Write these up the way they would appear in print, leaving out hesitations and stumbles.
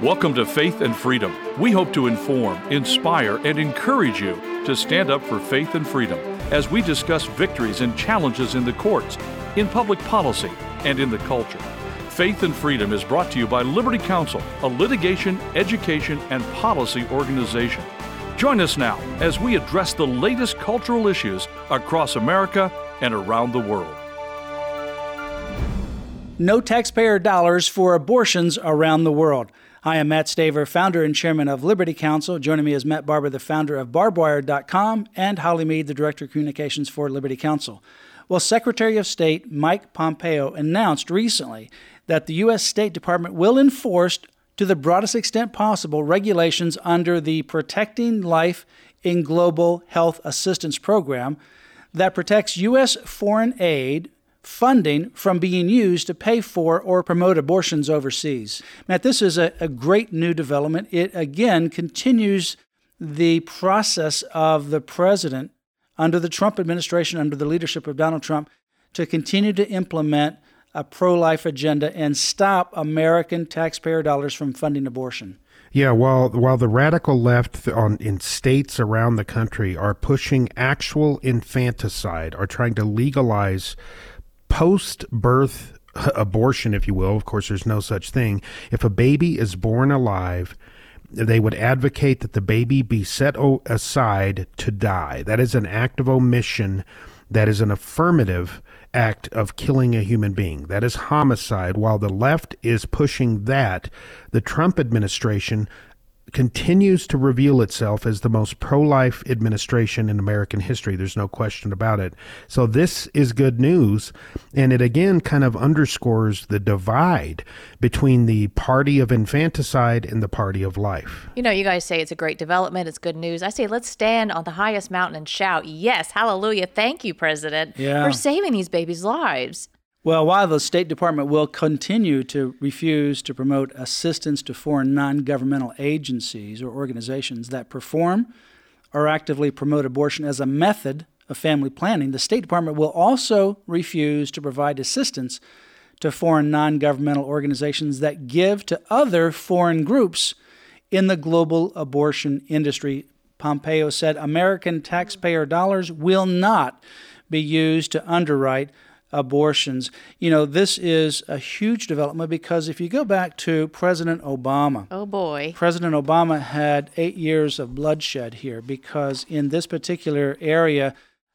Welcome to Faith and Freedom. We hope to inform, inspire, and encourage you to stand up for faith and freedom as we discuss victories and challenges in the courts, in public policy, and in the culture. Faith and Freedom is brought to you by Liberty Counsel, a litigation, education, and policy organization. Join us now as we address the latest cultural issues across America and around the world. No taxpayer dollars for abortions around the world. Hi, I'm Matt Staver, founder and chairman of Liberty Counsel. Joining me is Matt Barber, the founder of barbedwire.com, and Holly Mead, the director of communications for Liberty Counsel. Well, Secretary of State Mike Pompeo announced recently that the U.S. State Department will enforce, to the broadest extent possible, regulations under the Protecting Life in Global Health Assistance Program that protects U.S. foreign aid funding from being used to pay for or promote abortions overseas. Matt, this is a great new development. It, again, continues the process of the president under the Trump administration, under the leadership of Donald Trump, to continue to implement a pro-life agenda and stop American taxpayer dollars from funding abortion. Yeah, while the radical left in states around the country are pushing actual infanticide, are trying to legalize post-birth abortion, if you will. Of course, there's no such thing. If a baby is born alive, they would advocate that the baby be set aside to die. That is an act of omission. That is an affirmative act of killing a human being. That is homicide. While the left is pushing that, the Trump administration continues to reveal itself as the most pro-life administration in American history. There's no question about it. So this is good news, and it again kind of underscores the divide between the party of infanticide and the party of life. You know, you guys say it's a great development, it's good news. I say let's stand on the highest mountain and shout, yes, hallelujah, thank you, President, for saving these babies' lives. Well, while the State Department will continue to refuse to promote assistance to foreign non-governmental agencies or organizations that perform or actively promote abortion as a method of family planning, the State Department will also refuse to provide assistance to foreign non-governmental organizations that give to other foreign groups in the global abortion industry. Pompeo said American taxpayer dollars will not be used to underwrite abortions. You know, this is a huge development because if you go back to President Obama, oh boy, President Obama had 8 years of bloodshed here because in this particular area,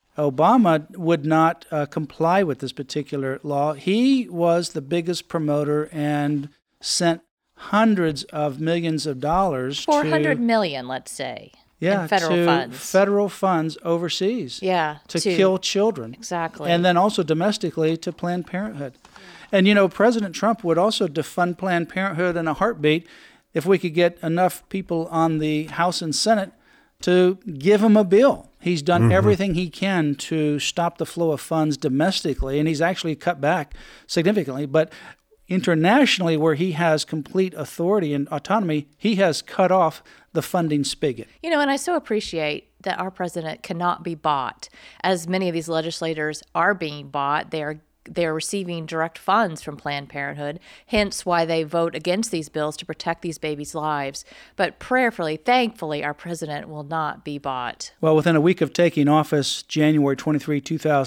Obama would not comply with this particular law. He was the biggest promoter and sent hundreds of millions of dollars 400 million, let's say. Yeah, federal funds overseas. Yeah, to kill children. Exactly. And then also domestically to Planned Parenthood. And, you know, President Trump would also defund Planned Parenthood in a heartbeat if we could get enough people on the House and Senate to give him a bill. He's done everything he can to stop the flow of funds domestically, and he's actually cut back significantly. But internationally, where he has complete authority and autonomy, he has cut off the funding spigot. You know, and I so appreciate that our president cannot be bought, as many of these legislators are being bought. They are receiving direct funds from Planned Parenthood, hence why they vote against these bills to protect these babies' lives. But prayerfully, thankfully, our president will not be bought. Well, within a week of taking office, January 23,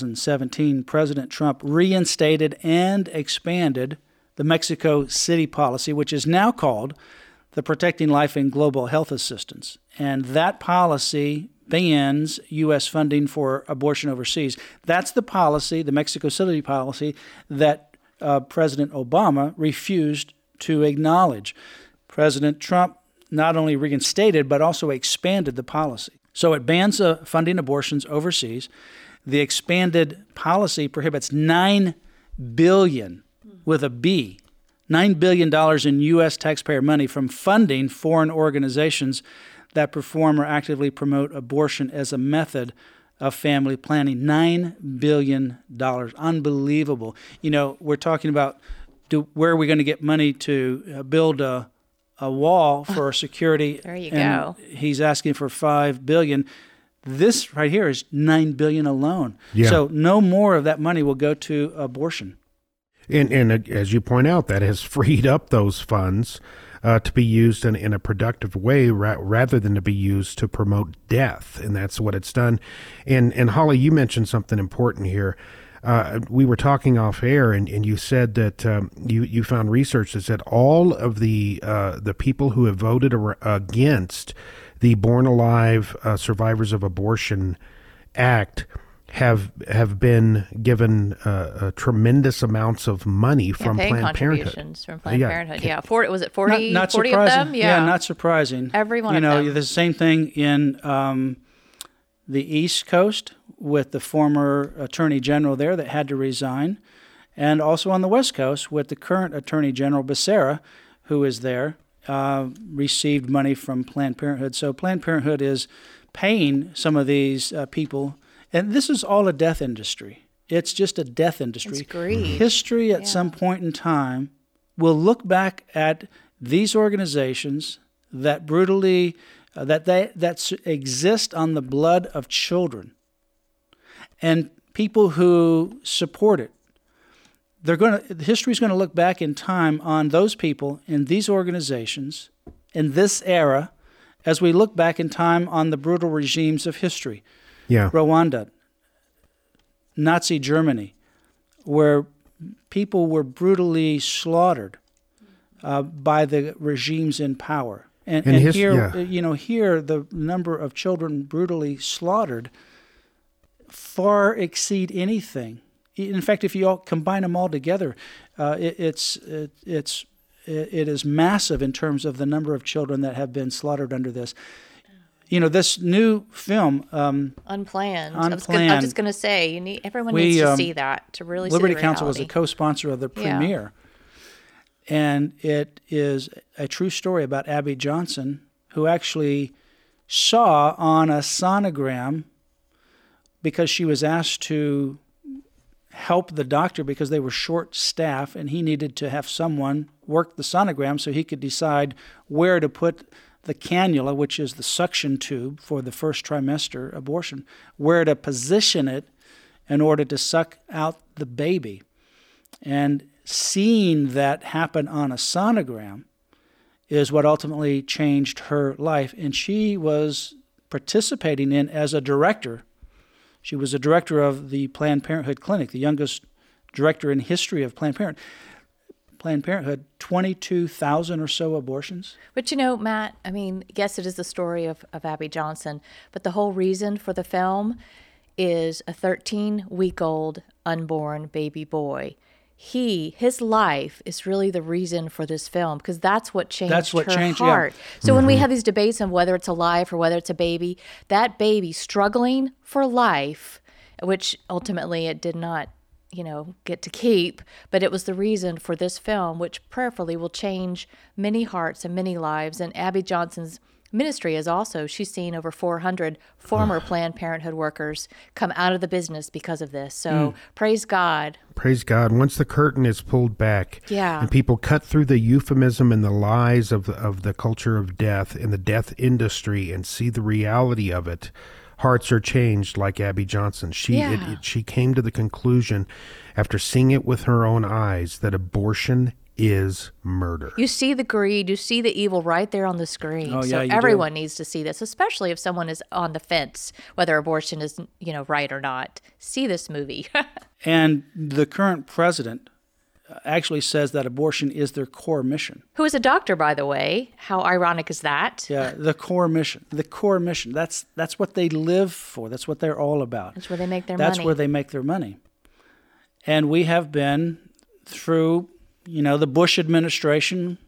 2017, President Trump reinstated and expanded the Mexico City policy, which is now called the Protecting Life in Global Health Assistance. And that policy bans U.S. funding for abortion overseas. That's the policy, the Mexico City policy, that President Obama refused to acknowledge. President Trump not only reinstated, but also expanded the policy. So it bans funding abortions overseas. The expanded policy prohibits $9 billion with a B, $9 billion in U.S. taxpayer money from funding foreign organizations that perform or actively promote abortion as a method of family planning. $9 billion. Unbelievable. You know, we're talking about where are we going to get money to build a wall for security. There you go. He's asking for $5 billion. This right here is $9 billion alone. Yeah. So no more of that money will go to abortion. And as you point out, that has freed up those funds to be used in a productive way rather than to be used to promote death. And that's what it's done. And Holly, you mentioned something important here. We were talking off air, and you said that you found research that said all of the people who have voted against the Born Alive Survivors of Abortion Act have been given tremendous amounts of money from Planned Parenthood. From Planned Parenthood. Yeah, 40 was it 40? Not 40 surprising. of them? Yeah, not surprising. Every one of them. The same thing in the East Coast with the former Attorney General there that had to resign, and also on the West Coast with the current Attorney General Becerra, who is there, received money from Planned Parenthood. So Planned Parenthood is paying some of these people. And this is all a death industry. It's just a death industry. It's greed. History at some point in time will look back at these organizations that brutally, that exist on the blood of children, and people who support it. History is going to look back in time on those people in these organizations in this era, as we look back in time on the brutal regimes of history. Yeah. Rwanda, Nazi Germany, where people were brutally slaughtered by the regimes in power. And here the number of children brutally slaughtered far exceed anything. In fact, if you all combine them all together, it is massive in terms of the number of children that have been slaughtered under this. This new film, Unplanned. I was just going to say, everyone needs to see that to really Liberty see the Council was reality. a co-sponsor of the premiere. And it is a true story about Abby Johnson, who actually saw on a sonogram, because she was asked to help the doctor because they were short staff and he needed to have someone work the sonogram so he could decide where to put the cannula, which is the suction tube for the first trimester abortion, where to position it in order to suck out the baby. And seeing that happen on a sonogram is what ultimately changed her life. And she was participating in as a director. She was a director of the Planned Parenthood Clinic, the youngest director in history of Planned Parenthood. Planned Parenthood, 22,000 or so abortions. But Matt, yes, it is the story of Abby Johnson, but the whole reason for the film is a 13-week-old unborn baby boy. His life is really the reason for this film, because that's what changed her heart. Yeah. So when we have these debates on whether it's a life or whether it's a baby, that baby struggling for life, which ultimately it did not get to keep, but it was the reason for this film, which prayerfully will change many hearts and many lives. And Abby Johnson's ministry is also, she's seen over 400 former Planned Parenthood workers come out of the business because of this. So praise God. Praise God. Once the curtain is pulled back and people cut through the euphemism and the lies of the culture of death and the death industry and see the reality of it, hearts are changed like Abby Johnson. She came to the conclusion after seeing it with her own eyes that abortion is murder. You see the greed, you see the evil right there on the screen. Oh, so yeah, everyone needs to see this, especially if someone is on the fence whether abortion is, right or not. See this movie. And the current president actually says that abortion is their core mission. Who is a doctor, by the way. How ironic is that? Yeah, the core mission. The core mission. That's what they live for. That's what they're all about. That's where they make their money. That's where they make their money. And we have been through, the Bush administration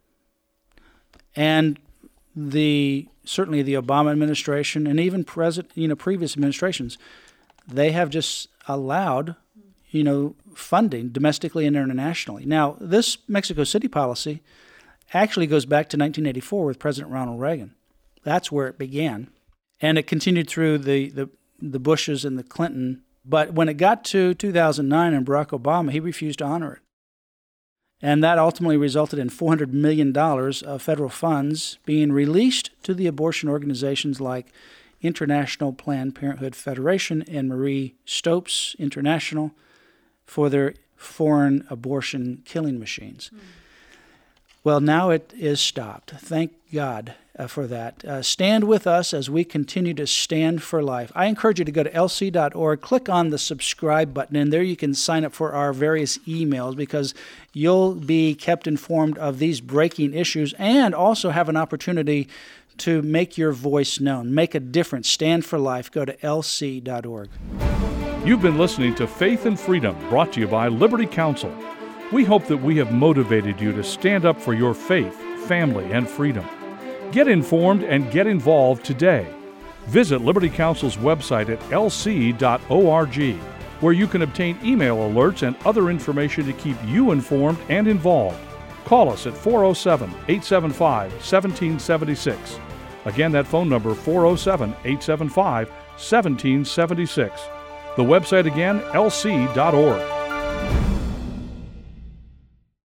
and certainly the Obama administration and even previous administrations. They have just allowed funding domestically and internationally. Now, this Mexico City policy actually goes back to 1984 with President Ronald Reagan. That's where it began. And it continued through the Bushes and the Clinton. But when it got to 2009 and Barack Obama, he refused to honor it. And that ultimately resulted in $400 million of federal funds being released to the abortion organizations like International Planned Parenthood Federation and Marie Stopes International for their foreign abortion killing machines. Well, now it is stopped. Thank God for that. Stand with us as we continue to stand for life. I encourage you to go to lc.org, click on the subscribe button, and there you can sign up for our various emails because you'll be kept informed of these breaking issues and also have an opportunity to make your voice known. Make a difference. Stand for life. Go to lc.org. You've been listening to Faith and Freedom, brought to you by Liberty Counsel. We hope that we have motivated you to stand up for your faith, family, and freedom. Get informed and get involved today. Visit Liberty Counsel's website at lc.org, where you can obtain email alerts and other information to keep you informed and involved. Call us at 407-875-1776. Again, that phone number, 407-875-1776. The website again, lc.org.